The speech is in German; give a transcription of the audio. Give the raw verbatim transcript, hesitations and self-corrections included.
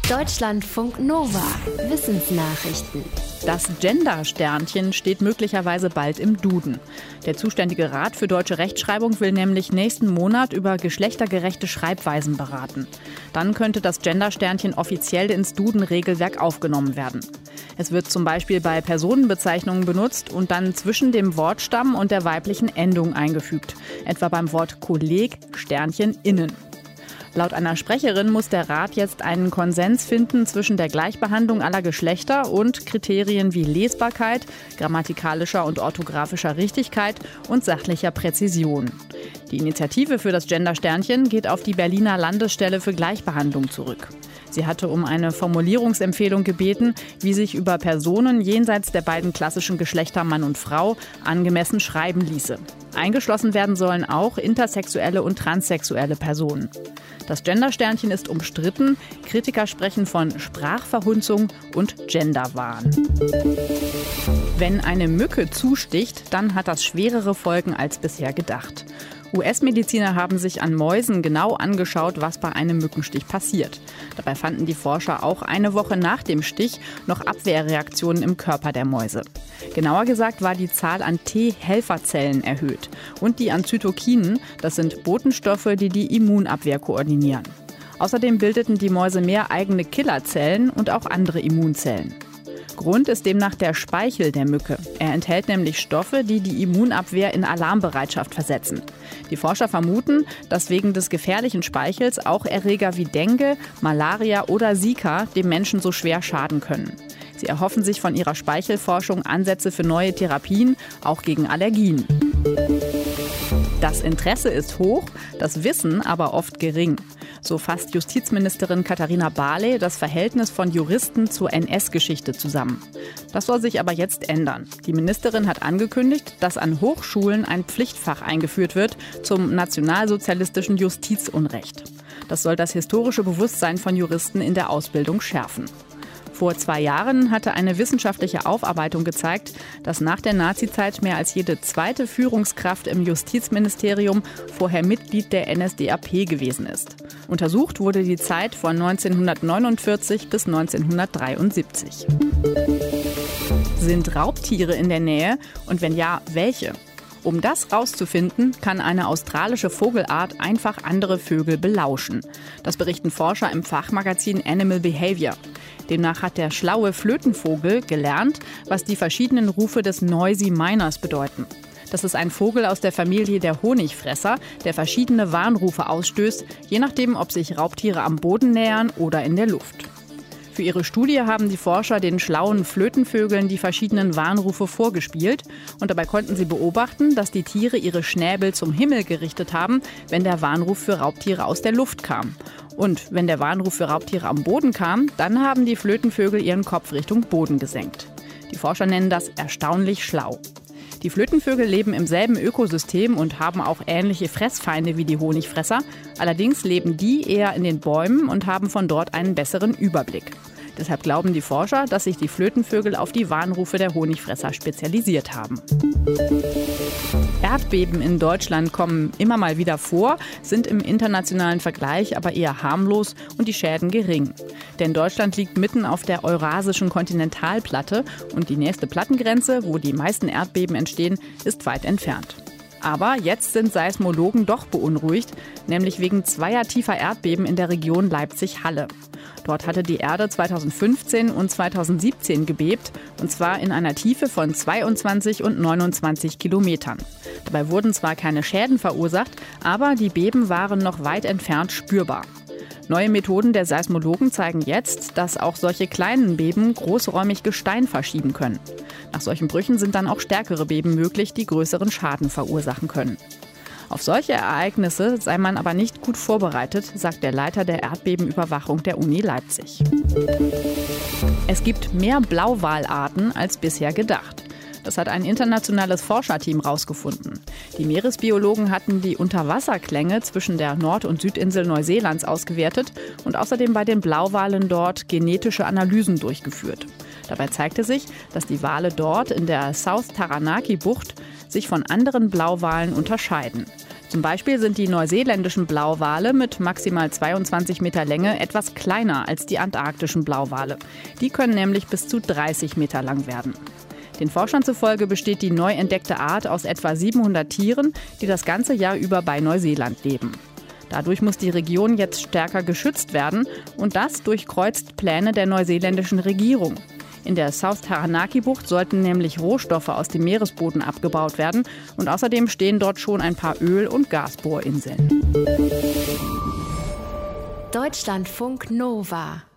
Deutschlandfunk Nova. Wissensnachrichten. Das Gender-Sternchen steht möglicherweise bald im Duden. Der zuständige Rat für deutsche Rechtschreibung will nämlich nächsten Monat über geschlechtergerechte Schreibweisen beraten. Dann könnte das Gender-Sternchen offiziell ins Duden-Regelwerk aufgenommen werden. Es wird zum Beispiel bei Personenbezeichnungen benutzt und dann zwischen dem Wortstamm und der weiblichen Endung eingefügt. Etwa beim Wort Kolleg, Sternchen, innen. Laut einer Sprecherin muss der Rat jetzt einen Konsens finden zwischen der Gleichbehandlung aller Geschlechter und Kriterien wie Lesbarkeit, grammatikalischer und orthografischer Richtigkeit und sachlicher Präzision. Die Initiative für das Gender-Sternchen geht auf die Berliner Landesstelle für Gleichbehandlung zurück. Sie hatte um eine Formulierungsempfehlung gebeten, wie sich über Personen jenseits der beiden klassischen Geschlechter Mann und Frau angemessen schreiben ließe. Eingeschlossen werden sollen auch intersexuelle und transsexuelle Personen. Das Gender-Sternchen ist umstritten. Kritiker sprechen von Sprachverhunzung und Genderwahn. Wenn eine Mücke zusticht, dann hat das schwerere Folgen als bisher gedacht. U S-Mediziner haben sich an Mäusen genau angeschaut, was bei einem Mückenstich passiert. Dabei fanden die Forscher auch eine Woche nach dem Stich noch Abwehrreaktionen im Körper der Mäuse. Genauer gesagt war die Zahl an T-Helferzellen erhöht und die an Zytokinen, das sind Botenstoffe, die die Immunabwehr koordinieren. Außerdem bildeten die Mäuse mehr eigene Killerzellen und auch andere Immunzellen. Grund ist demnach der Speichel der Mücke. Er enthält nämlich Stoffe, die die Immunabwehr in Alarmbereitschaft versetzen. Die Forscher vermuten, dass wegen des gefährlichen Speichels auch Erreger wie Dengue, Malaria oder Zika dem Menschen so schwer schaden können. Sie erhoffen sich von ihrer Speichelforschung Ansätze für neue Therapien, auch gegen Allergien. Das Interesse ist hoch, das Wissen aber oft gering. So fasst Justizministerin Katharina Barley das Verhältnis von Juristen zur N S-Geschichte zusammen. Das soll sich aber jetzt ändern. Die Ministerin hat angekündigt, dass an Hochschulen ein Pflichtfach eingeführt wird zum nationalsozialistischen Justizunrecht. Das soll das historische Bewusstsein von Juristen in der Ausbildung schärfen. Vor zwei Jahren hatte eine wissenschaftliche Aufarbeitung gezeigt, dass nach der Nazizeit mehr als jede zweite Führungskraft im Justizministerium vorher Mitglied der N S D A P gewesen ist. Untersucht wurde die Zeit von neunzehnhundertneunundvierzig bis neunzehnhundertdreiundsiebzig. Sind Raubtiere in der Nähe und wenn ja, welche? Um das rauszufinden, kann eine australische Vogelart einfach andere Vögel belauschen. Das berichten Forscher im Fachmagazin Animal Behavior. Demnach hat der schlaue Flötenvogel gelernt, was die verschiedenen Rufe des Noisy Miners bedeuten. Das ist ein Vogel aus der Familie der Honigfresser, der verschiedene Warnrufe ausstößt, je nachdem, ob sich Raubtiere am Boden nähern oder in der Luft. Für ihre Studie haben die Forscher den schlauen Flötenvögeln die verschiedenen Warnrufe vorgespielt und dabei konnten sie beobachten, dass die Tiere ihre Schnäbel zum Himmel gerichtet haben, wenn der Warnruf für Raubtiere aus der Luft kam. Und wenn der Warnruf für Raubtiere am Boden kam, dann haben die Flötenvögel ihren Kopf Richtung Boden gesenkt. Die Forscher nennen das erstaunlich schlau. Die Flötenvögel leben im selben Ökosystem und haben auch ähnliche Fressfeinde wie die Honigfresser. Allerdings leben die eher in den Bäumen und haben von dort einen besseren Überblick. Deshalb glauben die Forscher, dass sich die Flötenvögel auf die Warnrufe der Honigfresser spezialisiert haben. Erdbeben in Deutschland kommen immer mal wieder vor, sind im internationalen Vergleich aber eher harmlos und die Schäden gering. Denn Deutschland liegt mitten auf der eurasischen Kontinentalplatte und die nächste Plattengrenze, wo die meisten Erdbeben entstehen, ist weit entfernt. Aber jetzt sind Seismologen doch beunruhigt, nämlich wegen zweier tiefer Erdbeben in der Region Leipzig-Halle. Dort hatte die Erde zweitausendfünfzehn und zweitausendsiebzehn gebebt, und zwar in einer Tiefe von zweiundzwanzig und neunundzwanzig Kilometern. Dabei wurden zwar keine Schäden verursacht, aber die Beben waren noch weit entfernt spürbar. Neue Methoden der Seismologen zeigen jetzt, dass auch solche kleinen Beben großräumig Gestein verschieben können. Nach solchen Brüchen sind dann auch stärkere Beben möglich, die größeren Schaden verursachen können. Auf solche Ereignisse sei man aber nicht gut vorbereitet, sagt der Leiter der Erdbebenüberwachung der Uni Leipzig. Es gibt mehr Blauwalarten als bisher gedacht. Das hat ein internationales Forscherteam herausgefunden. Die Meeresbiologen hatten die Unterwasserklänge zwischen der Nord- und Südinsel Neuseelands ausgewertet und außerdem bei den Blauwalen dort genetische Analysen durchgeführt. Dabei zeigte sich, dass die Wale dort in der South Taranaki-Bucht sich von anderen Blauwalen unterscheiden. Zum Beispiel sind die neuseeländischen Blauwale mit maximal zweiundzwanzig Meter Länge etwas kleiner als die antarktischen Blauwale. Die können nämlich bis zu dreißig Meter lang werden. Den Forschern zufolge besteht die neu entdeckte Art aus etwa siebenhundert Tieren, die das ganze Jahr über bei Neuseeland leben. Dadurch muss die Region jetzt stärker geschützt werden und das durchkreuzt Pläne der neuseeländischen Regierung. In der South Taranaki-Bucht sollten nämlich Rohstoffe aus dem Meeresboden abgebaut werden und außerdem stehen dort schon ein paar Öl- und Gasbohrinseln. Deutschlandfunk Nova